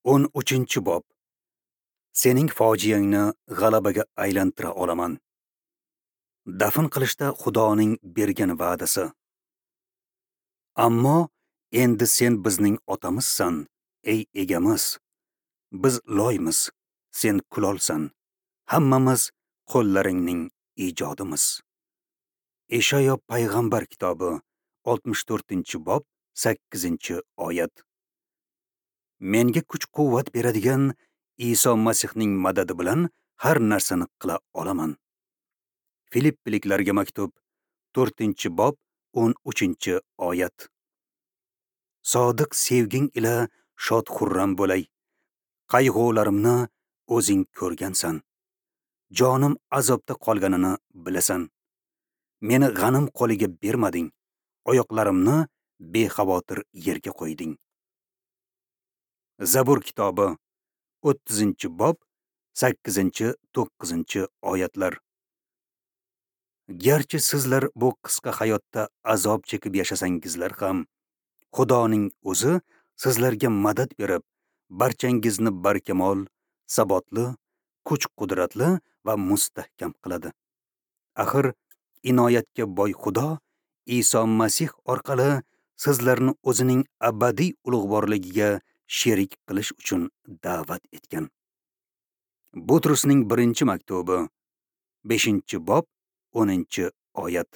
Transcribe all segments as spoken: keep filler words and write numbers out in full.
o'n uchinchi bob. Sening fojiangni g'alabaga aylantira olaman. Dafn qilishda Xudoning bergan va'dasi. Ammo endi sen bizning otamizsan, ey egamiz. Biz loymiz, sen kulolsan. Hammamiz qo'llaringning ijodimiz. Eshayo payg'ambar kitobi oltmish to'rtinchi bob sakkizinchi oyat. Menga kuch-quvvat beradigan Iso Masihning madadi bilan har narsani qila olaman. Filippiliklarga maktub to'rtinchi bob o'n uchinchi oyat. Sodiq sevging ila shod xurram bo'lay. Qayg'ularimni o'zing ko'rgansan. Jonim azobda qolganini bilasan. Meni g'anim qo'liga bermading. Oyoqlarimni bexavotir yerga qo'yding. Zabur kitobi o'ttizinchi bob sakkizinchi to'qqizinchi oyatlar. Garchi sizlar bu qisqa hayotda azob chekib yashasangizlar ham, Xudoning o'zi sizlarga madad berib, barchangizni barkamol, sabotli, kuch-qudratli va mustahkam qiladi. Axir inoyatga boy Xudo Iso Masih orqali sizlarni o'zining abadiy ulug'vorligiga sherik qilish uchun da'vat etgan. Butrusning birinchi maktubi beshinchi bob o'ninchi oyat.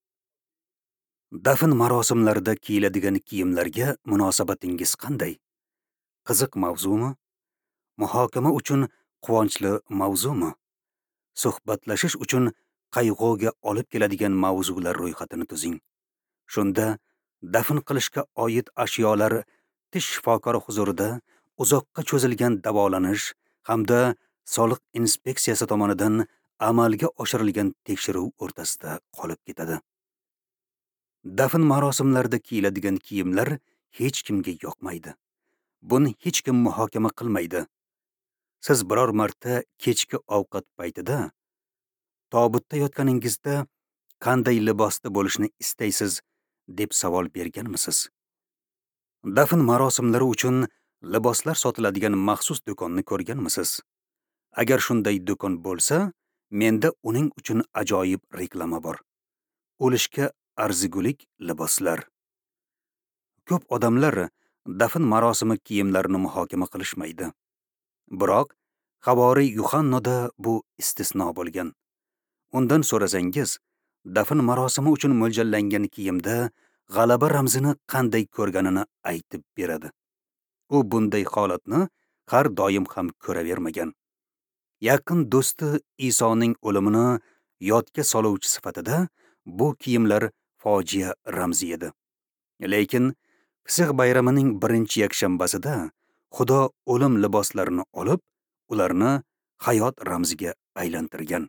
Dafn marosimlarida kiyiladigan kiyimlarga munosabatingiz qanday? Qiziq mavzumi? Muhokama uchun quvonchli mavzumi? Suhbatlashish uchun qayg'uga olib keladigan mavzular ro'yxatini tuzing. Shunda dafn qilishga oid ashyolar tish shifokori huzurida uzoqqa cho'zilgan davolanish hamda soliq inspeksiyasi tomonidan amalga oshirilgan tekshiruv o'rtasida qolib ketadi. Dafn marosimlarida kiyiladigan kiyimlar hech kimga yoqmaydi. Buni hech kim muhokama qilmaydi. Siz biror marta kechki ovqat paytida tobutda yotganingizda qanday libosda bo'lishni istaysiz deb savol berganmisiz? Dafn marosimlari uchun liboslar sotiladigan maxsus do'konni ko'rganmisiz? Agar shunday do'kon bo'lsa, menda uning uchun ajoyib reklama bor. O'lishga arzigulik liboslar. Ko'p odamlar dafn marosimi kiyimlarini muhokama qilishmaydi. Biroq Havoriy Yuhannoda bu istisno bo'lgan. Undan so'rasangiz, dafn marosimi uchun mo'ljallangan kiyimda g'alaba ramzini qanday ko'rganini aytib beradi. U bunday holatni har doim ham ko'ravermagan. Yaqin do'sti Isoning o'limini yodga soluvchi sifatida bu kiyimlar fojia ramzi edi. Lekin Fisq bayramining birinchi yakshanbasida Xudo o'lim liboslarini olib, ularni hayot ramziga aylantirgan.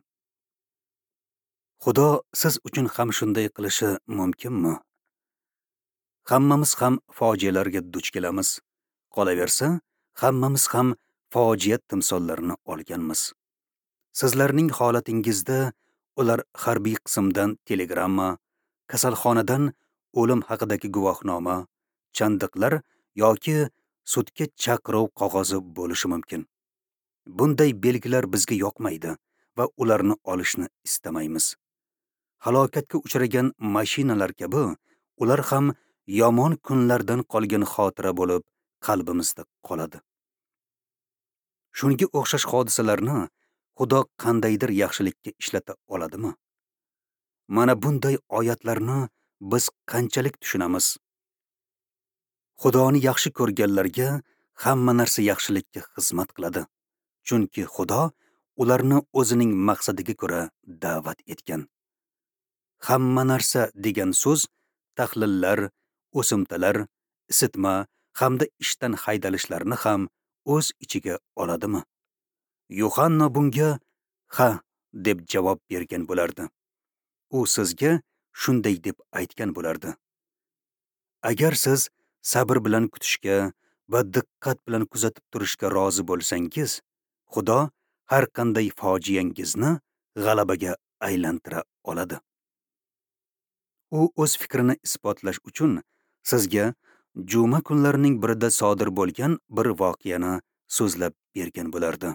Xudo siz uchun ham shunday qilishi mumkinmi? Hammamiz ham fojialarga duch kelamiz. Qolaversa, hammamiz ham fojia timsollarini olganmiz. Sizlarning holatingizda ular harbiy qismdan telegramma, kasalxonadan o'lim haqidagi guvohnoma, chandiqlar yoki sudga chaqiruv qog'ozi bo'lishi mumkin. Bunday belgilar bizga yoqmaydi va ularni olishni istamaymiz. Halokatga uchragan mashinalar kabi ular ham yomon kunlardan qolgan xotira bo'lib qalbimizda qoladi. Shunga o'xshash hodisalarni Xudo qandaydir yaxshilikka ishlata oladimi? Mana bunday oyatlarni biz qanchalik tushunamiz? Xudoni yaxshi ko'rganlarga hamma narsa yaxshilikka xizmat qiladi. Chunki Xudo ularni o'zining maqsadiga ko'ra da'vat etgan. Hamma narsa degan so'z tahlillar, o'simtalar, isitma hamda ishdan haydalishlarni ham o'z ichiga oladimi? Yuhanna bunga ha deb javob bergan bo'lardi. U sizga shunday deb aytgan bo'lardi. Agar siz sabr bilan kutishga va diqqat bilan kuzatib turishga rozi bo'lsangiz, Xudo har qanday fojiangizni g'alabaga aylantira oladi. U o'z fikrini isbotlash uchun sizga juma kunlarining birida sodir bo'lgan bir voqeani so'zlab bergan bo'lardi.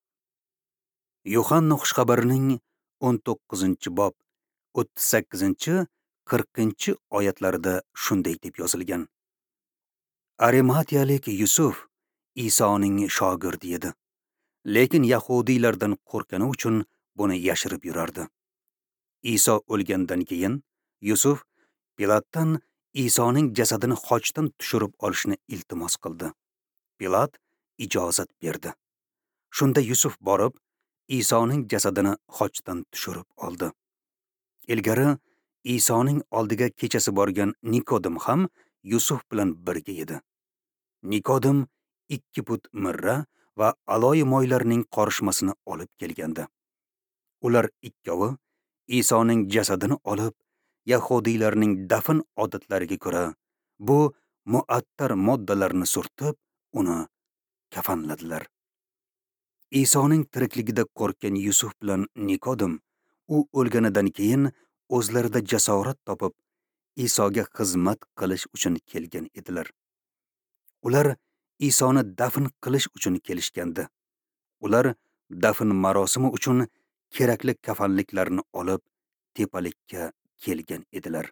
Yuhanna xushxabarining o'n to'qqizinchi bob o'ttiz sakkizinchi qirqinchi oyatlarida shunday deb yozilgan: Arimatiyalik Yusuf Isoning shogirdi edi, lekin yahudiylardan qo'rqgani uchun buni yashirib yurardi. Iso o'lgandan keyin Yusuf Pilatdan Isoning jasadini xochdan tushirib olishni iltimos qildi. Pilat ijozat berdi. Shunda Yusuf borib Isoning jasadini xochdan tushirib oldi. Ilgari Isoning oldiga kechasi borgan Nikodim ham Yusuf bilan birga edi. Nikodim ikki put mirra va aloyi moylarning qorishmasini olib kelgandi. Ular ikkovi Isoning jasadini olib, yahudiylarning dafn odatlariga ko'ra bu muattar moddalarni surtib, uni kafanladilar. Isoning tirikligida qo'rqgan Yusuf bilan Nikodim u o'lganidan keyin o'zlarida jasorat topib, Isoga xizmat qilish uchun kelgan edilar. Ular Isoni dafn qilish uchun kelishgandi. Ular dafn marosimi uchun kerakli kafanliklarni olib tepalikka kelgan edilar.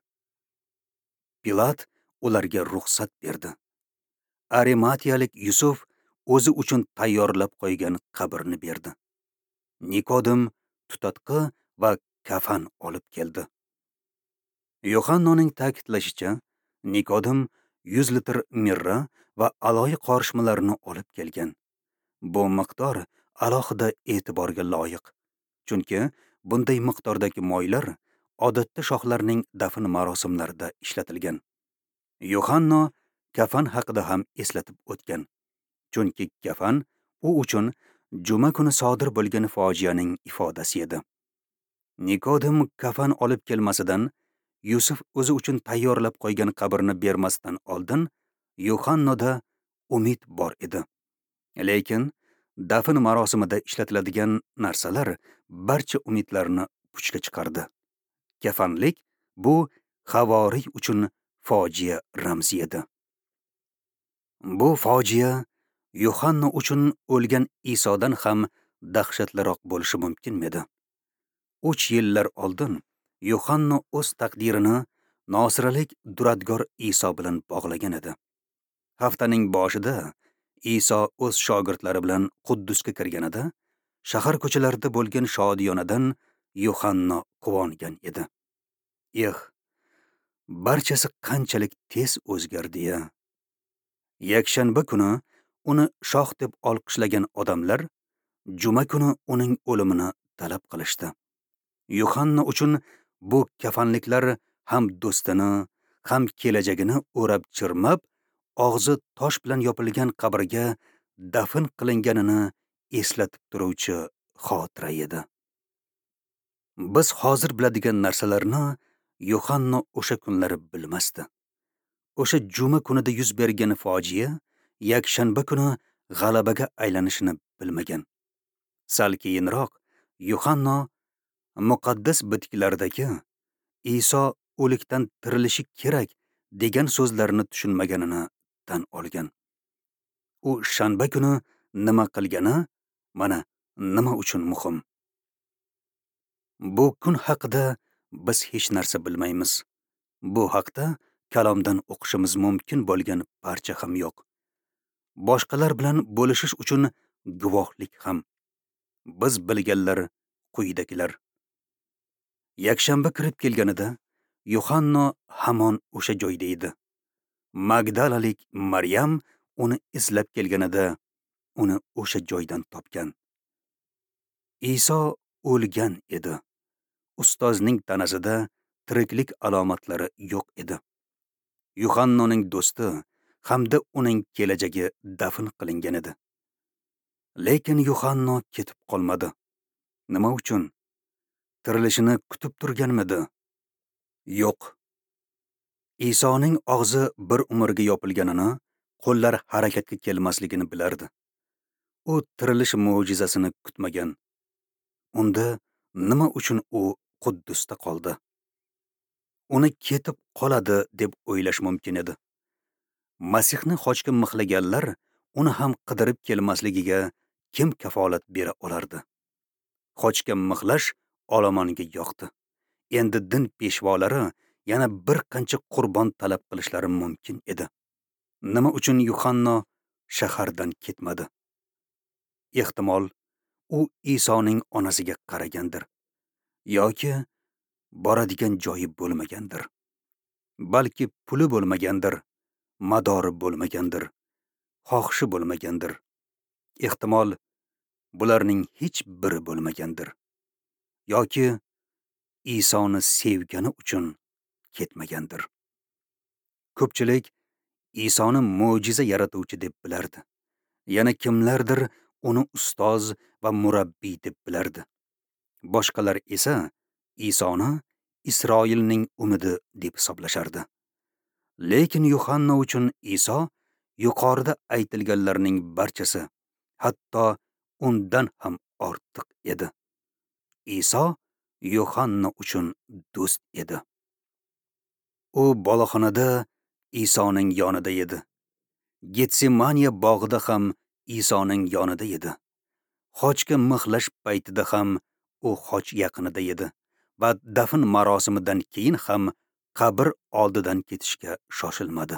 Pilat ularga ruxsat berdi. Arimatiyalik Yusuf o'zi uchun tayyorlab qo'ygan qabrni berdi. Nikodim tutatqi va kafan olib keldi. Yuhannaning ta'kidlashicha, Nikodim yuz litr mirra va aloyi qorishmalarni olib kelgan. Bu miqdor alohida e'tiborga loyiq, chunki bunday miqdordagi moylar odatda shohlarning dafn marosimlarida ishlatilgan. Yuhanna kafan haqida ham eslatib o'tgan, chunki kafan u uchun juma kuni sodir bo'lgan fojianing ifodasi edi. Nikodim kafan olib kelmasidan, Yusuf o'zi uchun tayyorlab qo'ygan qabrni bermasdan oldin Yuhannada umid bor edi. Lekin dafn marosimida ishlatiladigan narsalar barcha umidlarni puchga chiqardi. Kafanlik bu havoriy uchun fojia ramzi edi. Bu fojia Yuhanna uchun o'lgan Isodan ham dahshatliroq bo'lishi mumkinmidi? uch yillar oldin Yuhanna o'z taqdirini nosiralik duradgor Iso bilan bog'lagan edi. Haftaning boshida Iso o'z shogirdlari bilan Quddusga kirganida, shahar ko'chalarida bo'lgan shodiyonadan Yuhanna quvongan edi. Eh, barchasi qanchalik tez o'zgardi-ya. Yakshanba kuni uni shoh deb olqishlagan odamlar juma kuni uning o'limini talab qilishdi. Yuhanna uchun bu kafanliklar ham do'stini, ham kelajagini o'rab chirmab, og'zi tosh bilan yopilgan qabrga dafn qilinganini eslatib turuvchi xotira edi. Biz hozir biladigan narsalarni Yuhanna o'sha kunlari bilmasdi. O'sha juma kunida yuz bergan fojia yakshanba kuni g'alabaga aylanishini bilmagan. Sal keyinroq Yuhanna muqaddas bitiklardagi Iso o'likdan tirilishi kerak degan so'zlarni tushunmaganini tan olgan. U shanba kuni nima qilgani mana nima uchun muhim. Bu kun haqida biz hech narsa bilmaymiz. Bu haqda kalomdan o'qishimiz mumkin bo'lgan parcha ham yo'q. Boshqalar bilan bo'lishish uchun guvohlik ham. Biz bilganlar quyidagilar. Yakshanba kirib kelganida Yuhanna hamon o'sha joyda edi. Magdalalik Maryam uni izlab kelganida uni o'sha joydan topgan. Iso o'lgan edi. Ustozning tanasida tiriklik alomatlari yo'q edi. Yuhannaning do'sti hamda uning kelajagi dafn qilingan edi. Lekin Yuhanna ketib qolmadi. Nima uchun? Tirilishini kutib turganmidi? Yo'q. Isoning og'zi bir umrga yopilganini, qo'llar harakatga kelmasligini bilardi. U tirilish mo'jizasini kutmagan. Unda nima uchun u Quddusda qoldi? Uni ketib qoladi deb o'ylash mumkin edi. Masihni xochga mixlaganlar uni ham qidirib kelmasligiga kim kafolat bera olardi? Xochga mixlash olomonga yoqdi. Endi din peshvolari yana bir qancha qurbon talab qilishlari mumkin edi. Nima uchun Yuhanna shahardan ketmadi? Ehtimol, u Isoning onasiga qaragandir yoki boradigan joyi bo'lmagandir. Balki puli bo'lmagandir, madori bo'lmagandir, xohishi bo'lmagandir. Ehtimol, bularning hech biri bo'lmagandir. Yoki Isoni sevgani uchun ketmagandir. Ko'pchilik Isoni mo'jiza yaratuvchi deb bilardi. Yana kimlardir uni ustoz va murabbiy deb bilardi. Boshqalar esa Isoni Isroilning umidi deb hisoblashardi. Lekin Yuhanna uchun Iso yuqorida aytilganlarning barchasi, hatto undan ham ortiq edi. Iso Yuhanna uchun do'st edi. U boloxonada Isoning yonida edi. Getsemaniya bog'ida ham Isoning yonida edi. Xochga mixlash paytida ham u xoch yaqinida edi va dafn marosimidan keyin ham qabr oldidan ketishga shoshilmadi.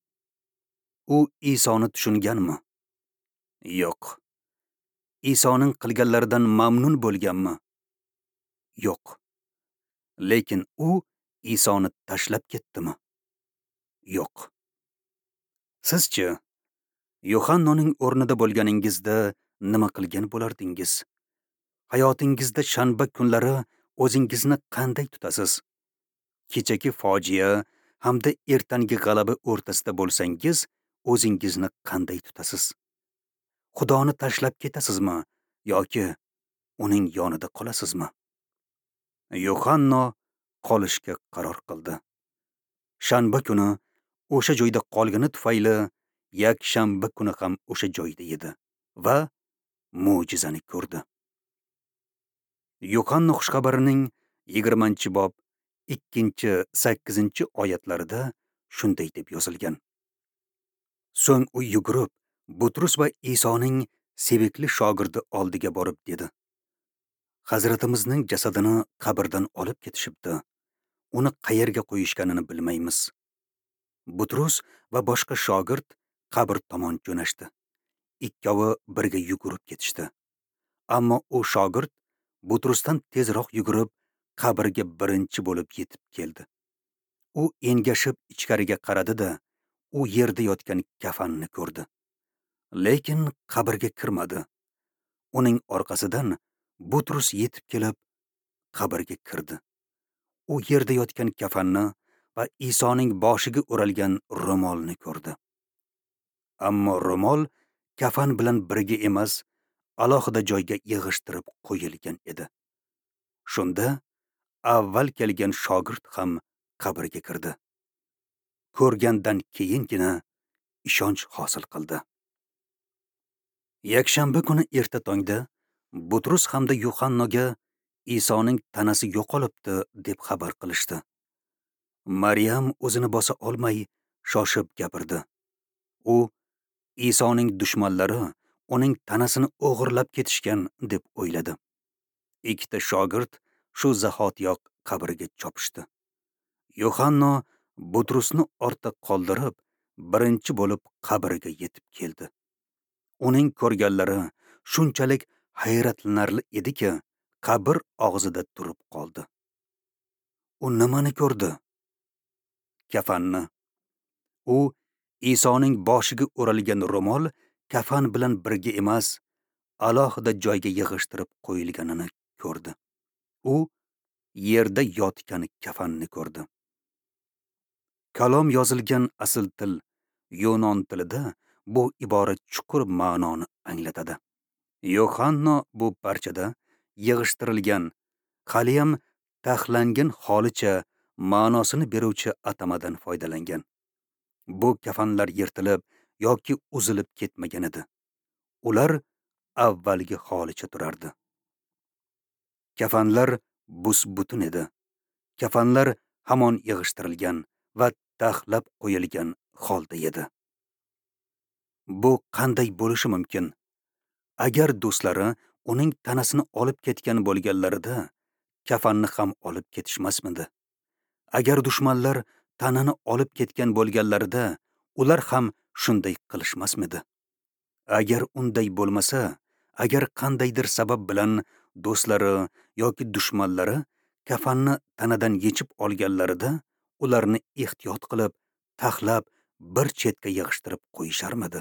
U Isoni tushunganmi? Yo'q. Isoning qilganlaridan mamnun bo'lganmi? Yo'q. Lekin u Isoni tashlab ketdimi? Yo'q. Sizchi, Yuhannaning o'rnida bo'lganingizda nima qilgan bo'lardingiz? Hayotingizda shanba kunlari o'zingizni qanday tutasiz? Kechagi fojia hamda ertangi g'alaba o'rtasida bo'lsangiz, o'zingizni qanday tutasiz? Xudoni tashlab ketasizmi yoki uning yonida qolasizmi? Yuhanna qolishga qaror qildi. Shanba kuni o'sha joyda qolgani tufayli yakshanba kuni ham o'sha joyda edi va mo'jizani ko'rdi. Yuhanna xushxabarining yigirmanchi bob ikkinchi sakkizinchi oyatlarida shunday deb yozilgan. So'ng u yugurib, Butrus va Isoning sevikli shogirdi oldiga borib dedi: Hazratimizning jasadini qabrdan olib ketishibdi. Uni qayerga qo'yishganini bilmaymiz. Butrus va boshqa shogird qabr tomon jo'nashdi. Ikkovi birga yugurib ketishdi. Ammo u shogird Butrusdan tezroq yugurib qabrga birinchi bo'lib yetib keldi. U engashib ichkariga qaradi-da, u yerda yotgan kafanni ko'rdi. Lekin qabrga kirmadi. Uning orqasidan Butrus yetib kelib qabrga kirdi. U yerda yotgan kafanni va Isoning boshiga o'ralgan ro'molni ko'rdi. Ammo ro'mol kafan bilan birga emas, alohida joyga yig'ishtirib qo'yilgan edi. Shunda avval kelgan shogird ham qabrga kirdi. Ko'rgandan keyingina ishonch hosil qildi. Yakshanba kuni erta tongda Butrus hamda Yuhannaga Isoning tanasi yo'qolibdi deb xabar qilishdi. Maryam o'zini bosa olmay shoshib gapirdi. U Isoning dushmanlari uning tanasini o'g'irlab ketishgan deb o'yladi. Ikkita shogird shu zahotiyoq qabrga chopishdi. Yuhanna Butrusni ortda qoldirib, birinchi bo'lib qabrga yetib keldi. Uning ko'rganlari shunchalik hayratlanarli ediki, qabr og'zida turib qoldi. U nimani ko'rdi? Kafanni. U Isoning boshiga o'ralgan ro'mol kafan bilan birga emas, alohida joyga yig'ishtirib qo'yilganini ko'rdi. U yerda yotgan kafanni ko'rdi. Kalom yozilgan asl til, Yunon tilida bu ibora chuqur ma'noni anglatadi. Yuhanna bu parchada yig'ishtirilgan, haliyam taxlangan holicha ma'nosini beruvchi atamadan foydalangan. Bu kafanlar yirtilib yoki uzilib ketmagan edi. Ular avvalgi holicha turardi. Kafanlar bus-butun edi. Kafanlar hamon yig'ishtirilgan va taxlab qo'yilgan holda edi. Bu qanday bo'lishi mumkin? Agar do'stlari uning tanasini olib ketgan bo'lganlarida, kafanni ham olib ketishmasmidi? Agar dushmanlar tanani olib ketgan bo'lganlarida, ular ham shunday qilishmasmidi? Agar unday bo'lmasa, agar qandaydir sabab bilan do'stlari yoki dushmanlari kafanni tanadan yechib olganlarida, ularni ehtiyot qilib, taxlab, bir chetga yig'ishtirib qo'yisharmidi?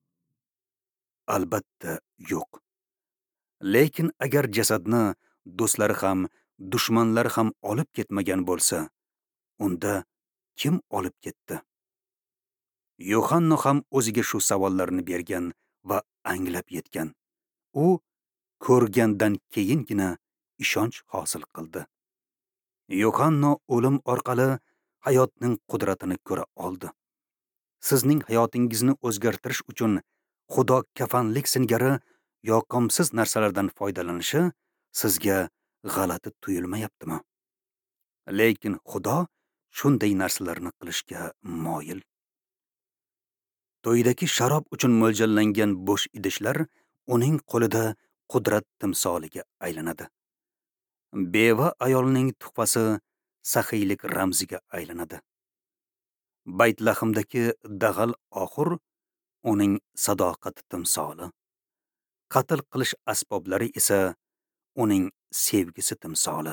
Albatta yo'q. Lekin agar jasadni do'stlari ham, dushmanlari ham olib ketmagan bo'lsa, unda kim olib ketdi? Yohanna ham o'ziga shu savollarni bergan va anglab yetgan. U ko'rgandan keyingina ishonch hosil qildi. Yohanna o'lim orqali hayotning qudratini ko'ra oldi. Sizning hayotingizni o'zgartirish uchun Xudo kafanlik singari yoqimsiz narsalardan foydalanishi sizga g'alati tuyulmayaptimi? Lekin Xudo shunday narsalarni qilishga moyil. To'ydagi sharob uchun mo'ljallangan bo'sh idishlar uning qo'lida qudrat timsoliga aylanadi. Beva ayolning tuhfasi saxiylik ramziga aylanadi. Baytlahimdagi dag'al oxur uning sadoqati timsoli. Qatl qilish asboblari esa uning sevgisi timsoli.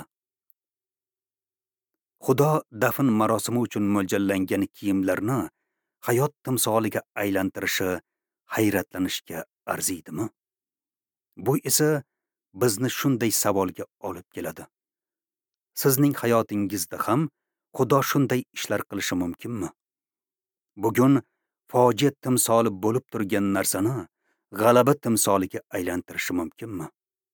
Xudo dafn marosimi uchun mo'ljallangan kiyimlarni hayot timsoliga aylantirishi hayratlanishga arziydimi? Bu esa bizni shunday savolga olib keladi. Sizning hayotingizda ham Xudo shunday ishlar qilishi mumkinmi? Bugun fojia timsoli bo'lib turgan narsani g'alaba timsoliga aylantirishi mumkinmi?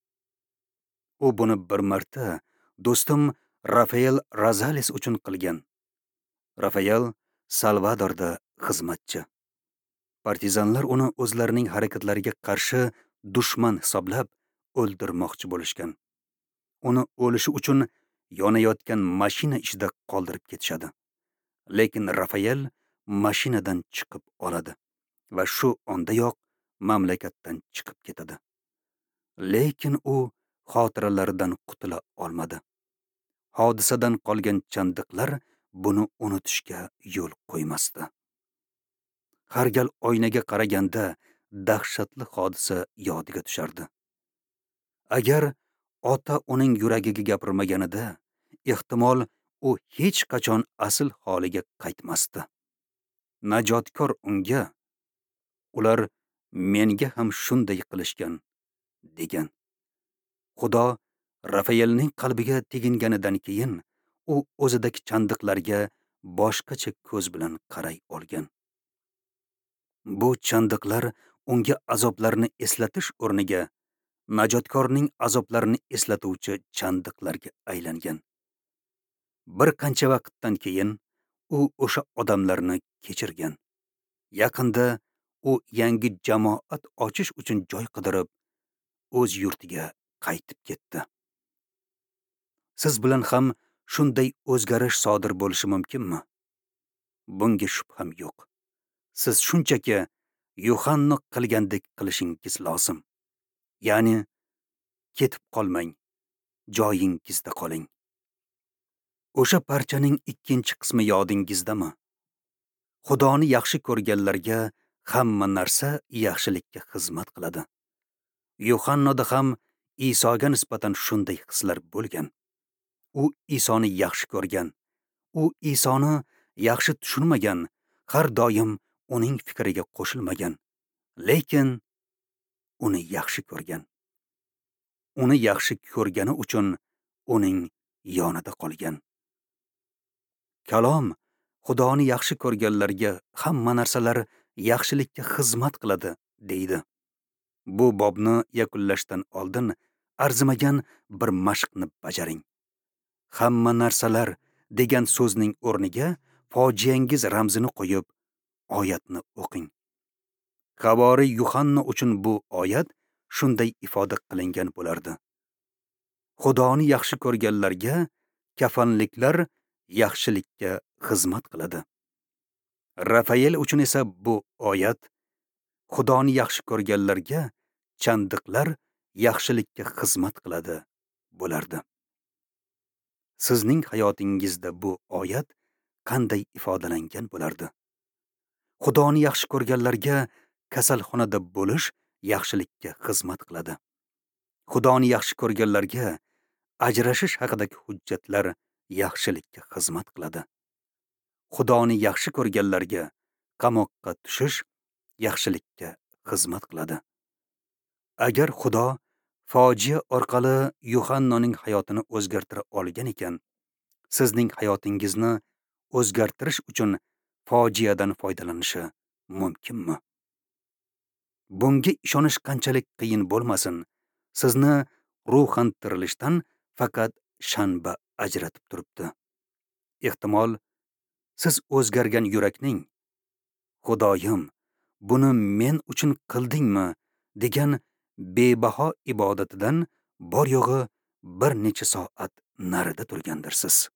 U buni bir marta do'stim Rafael Razales uchun qilgan. Rafael Salvadorda xizmatchi. Partizanlar uni o'zlarining harakatlariga qarshi dushman hisoblab o'ldirmoqchi bo'lishgan. Uni o'lishi uchun yonayotgan mashina ichida qoldirib ketishadi. Lekin Rafael mashinadan chiqib oladi va shu ondayoq mamlakatdan chiqib ketadi. Lekin u xotiralaridan qutula olmadi. Hodisadan qolgan chandiqlar buni unutishga yo'l qo'ymasdi. Har gal oynaga qaraganda dahshatli hodisa yodiga tushardi. Agar ota uning yuragiga gapirmaganida, ehtimol u hech qachon asl holiga qaytmasdi. Najotkor unga, ular menga ham shunday qilishgan, degan. Xudo Rafaelning qalbiga teginganidan keyin u o'zidagi chandiqlarga boshqacha ko'z bilan qaray olgan. Bu chandiqlar unga azoblarni eslatish o'rniga najotkorning azoblarini eslatuvchi chandiqlarga aylangan. Bir qancha vaqtdan keyin u o'sha odamlarni kechirgan. Yaqinda u yangi jamoat ochish uchun joy qidirib, o'z yurtiga qaytib ketdi. Siz bilan ham shunday o'zgarish sodir bo'lishi mumkinmi? Bunga shubham yo'q. Siz shunchaki Yohanna qilgandek qilishingiz lozim. Ya'ni ketib qolmang, joyingizda qoling. O'sha parchaning ikkinchi qismi yodingizdami? Xudoni yaxshi ko'rganlarga hamma narsa yaxshilikka xizmat qiladi. Yohannada ham Isoga nisbatan shunday hislar bo'lgan. U Isoni yaxshi ko'rgan. U Isoni yaxshi tushunmagan, har doim uning fikriga qo'shilmagan. Lekin uni yaxshi ko'rgan. Uni yaxshi ko'rgani uchun uning yonida qolgan. Kalom Xudoni yaxshi ko'rganlarga hamma narsalar yaxshilikka xizmat qiladi, deydi. Bu bobni yakunlashdan oldin arzimagan bir mashqni bajaring. Hamma narsalar degan so'zning o'rniga fojiangiz ramzini qo'yib, oyatni o'qing. Xabori Yohanna uchun bu oyat shunday ifoda qilingan bo'lardi. Xudoni yaxshi ko'rganlarga kafanliklar yaxshilikka xizmat qiladi. Rafael uchun esa bu oyat Xudoni yaxshi ko'rganlarga chandiqlar yaxshilikka xizmat qiladi bo'lardi. Sizning hayotingizda bu oyat qanday ifodalangan bo'lardi? Xudoni yaxshi ko'rganlarga kasalxonada bo'lish yaxshilikka xizmat qiladi. Xudoni yaxshi ko'rganlarga ajrashish haqidagi hujjatlar yaxshilikka xizmat qiladi. Xudoni yaxshi ko'rganlarga qamoqqa tushish yaxshilikka xizmat qiladi. Agar Xudo fojia orqali Yuhannaning hayotini o'zgartira olgan ekan, sizning hayotingizni o'zgartirish uchun fojiadan foydalanishi mumkinmi? Bunga ishonish qanchalik qiyin bo'lmasin, sizni ruhan tirilishdan faqat shanba ajratib turibdi. Ehtimol siz o'zgargan yurakning "Xudoyim, buni men uchun qildingmi?" degan bebaho ibodatidan bor yo'g'i bir necha soat narida turgandirsiz.